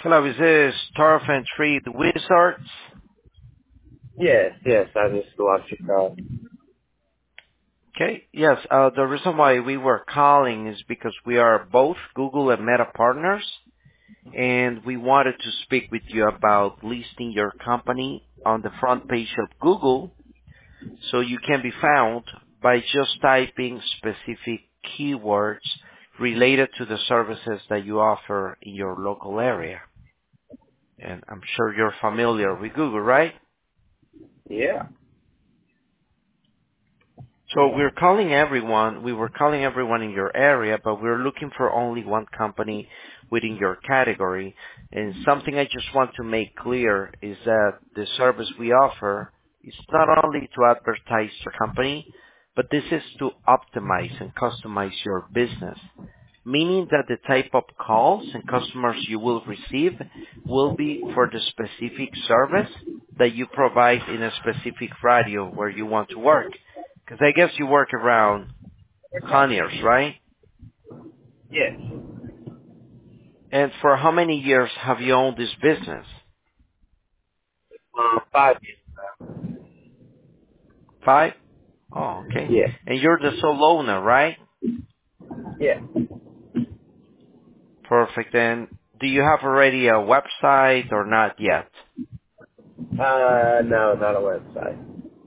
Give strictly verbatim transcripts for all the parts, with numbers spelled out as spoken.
Hello, is this Turf and Tree Wizards? Yes, yes, I just lost your call. Okay, yes, uh, the reason why we were calling is because we are both Google and Meta partners, and we wanted to speak with you about listing your company on the front page of Google so you can be found by just typing specific keywords related to the services that you offer in your local area. And I'm sure you're familiar with Google, right? Yeah. So we're calling everyone, we were calling everyone in your area, but we're looking for only one company within your category. And something I just want to make clear is that the service we offer is not only to advertise your company, but this is to optimize and customize your business, meaning that the type of calls and customers you will receive will be for the specific service that you provide in a specific radio where you want to work. Because I guess you work around Conyers, right? Yes. And for how many years have you owned this business? Um, five years now. Five? Oh, okay. Yeah. And you're the sole owner, right? Yeah. Perfect. And do you have already a website or not yet? Uh, no, not a website.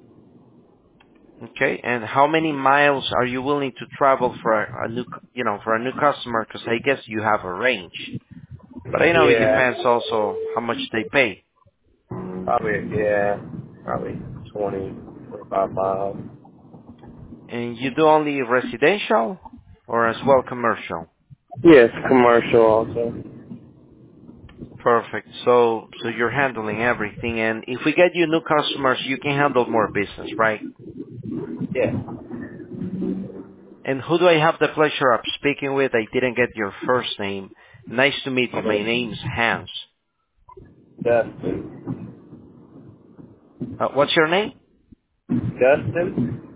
Okay. And how many miles are you willing to travel for a, a new, cu- you know, for a new customer? Because I guess you have a range. But I know it Yeah. depends also how much they pay. Probably, yeah. Probably twenty, twenty-five miles. And you do only residential or as well commercial? Yes, commercial also. Perfect. So so you're handling everything, and if we get you new customers, you can handle more business, right? Yeah. And who do I have the pleasure of speaking with? I didn't get your first name. Nice to meet you. My name's Hans. Dustin. Uh, what's your name? Dustin?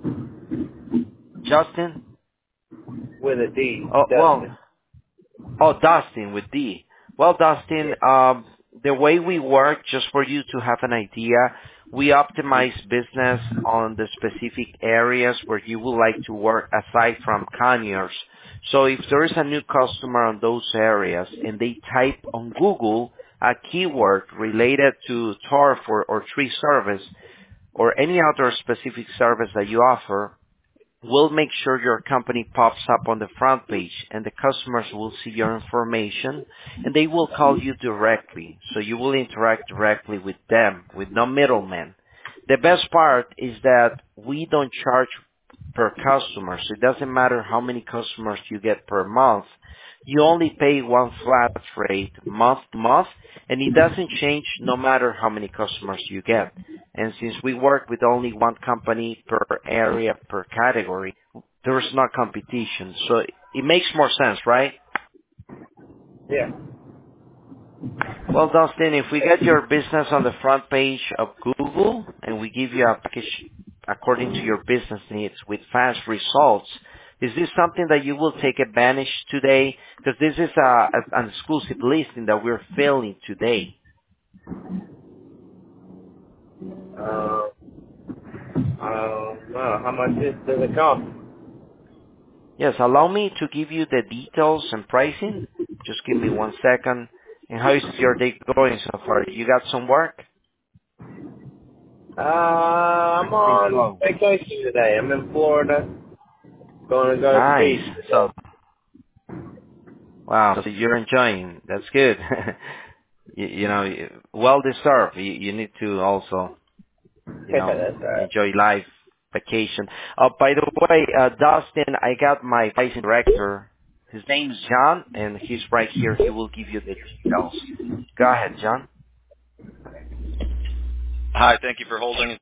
Justin? With a D. Oh, well, Dustin. oh, Dustin with D. Well, Dustin, Yeah. um, the way we work, just for you to have an idea, we optimize business on the specific areas where you would like to work aside from Conyers. So if there is a new customer on those areas and they type on Google a keyword related to turf or, or tree service or any other specific service that you offer, we'll make sure your company pops up on the front page and the customers will see your information and they will call you directly. So you will interact directly with them with no middleman. The best part is that we don't charge per customer. So it doesn't matter how many customers you get per month. You only pay one flat rate month to month and it doesn't change no matter how many customers you get. And since we work with only one company per area, per category, there's no competition. So it makes more sense, right? Yeah. Well, Dustin, if we get your business on the front page of Google and we give you a package according to your business needs with fast results, is this something that you will take advantage today? Because this is a, a, an exclusive listing that we're filling today. Um, I don't know. How much is, does it cost? Yes, allow me to give you the details and pricing. Just give me one second. And how is your day going so far? You got some work? Uh, I'm Everything on slow. vacation today. I'm in Florida. Going to go to the Nice. beach So, today. wow, so you're enjoying. That's good. you, you know, well deserved. You, you need to also, you Yeah, know, that's right. enjoy life, vacation. Uh, by the way, uh, Dustin, I got my pricing director. His name's John, and he's right here. He will give you the details. Go ahead, John. Hi, thank you for holding.